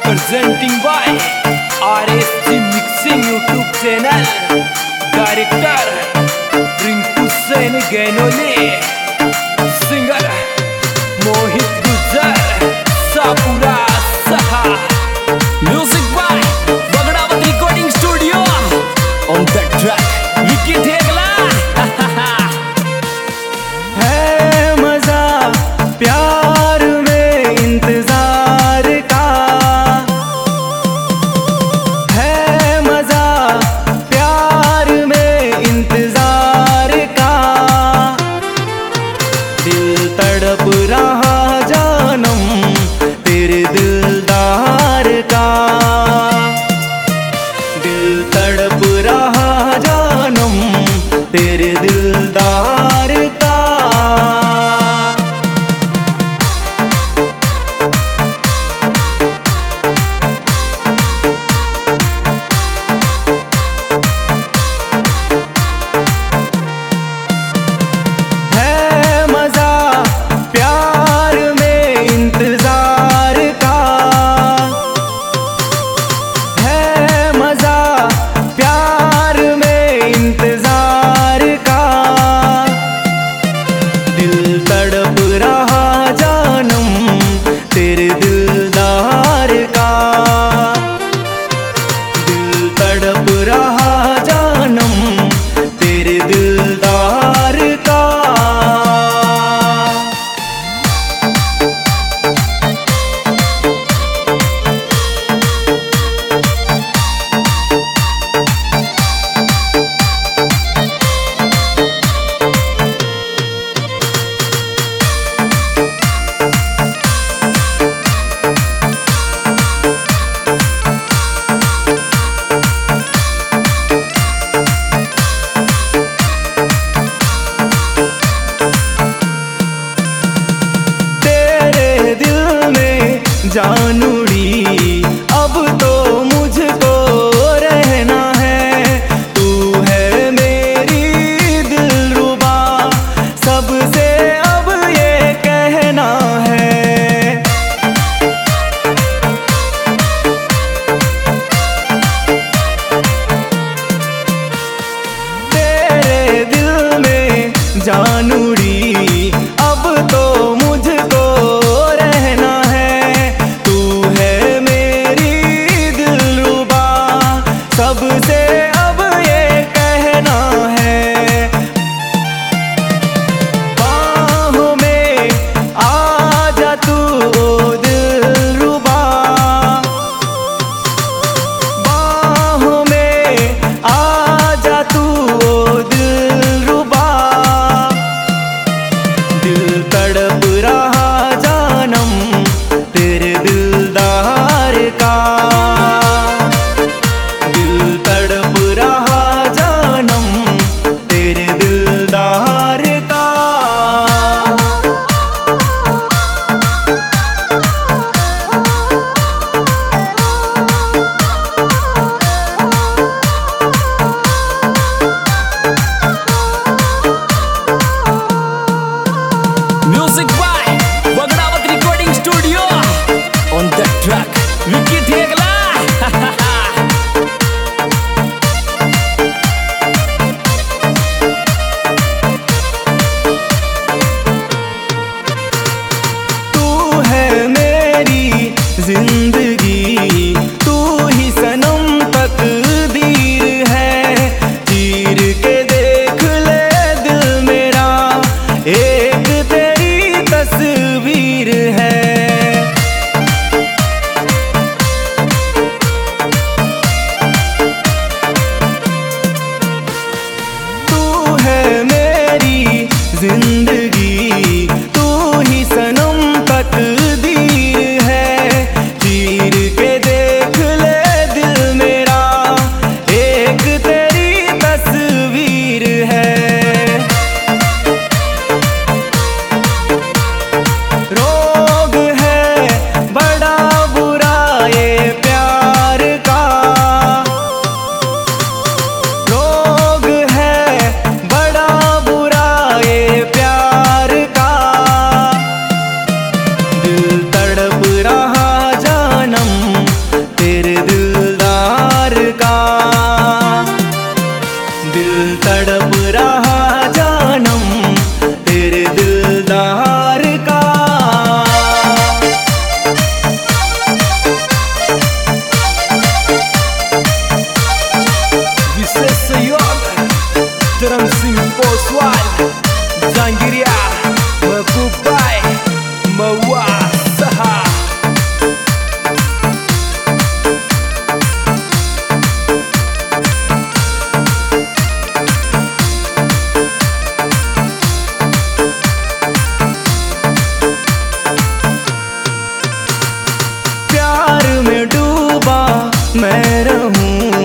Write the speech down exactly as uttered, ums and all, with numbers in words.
presenting by R S G Mixing YouTube channel. Director Rinku Sen Gainole, singer Mohit Gujjar Sapura Saha. Music by Bagdawat Recording Studio. On the track Vicky Thegla. है मजा प्यार में इंतजार का, है मजा प्यार में इंतजार का। दिल तड़प रहा जानम तेरे दिलदार का, दिल तड़प रहा जानम तेरे दिलदार का। जानूड़ी अब तो मुझको रहना है, तू है मेरी दिलरुबा, सबसे अब ये कहना है। तेरे दिल में जानूड़ी अब तो मुझको रहना है, सबसे अब ये कहना है। बाहों में आ जा तू ओ दिलरुबा, बाहों में आ जा तू ओ दिलरुबा। दिल तड़प रहा जानम तेरे दिलदार का, तड़प रहा जानम तेरे दिलदार का। Music by Bagdawat Recording Studio. On the track Vicky Thegla. जिंदगी तू ही सनम तकदीर है, चीर के देख ले दिल मेरा एक तेरी तस्वीर है। तू है मेरी जिंदगी तू ही सनम तकदीर, मैं रहूं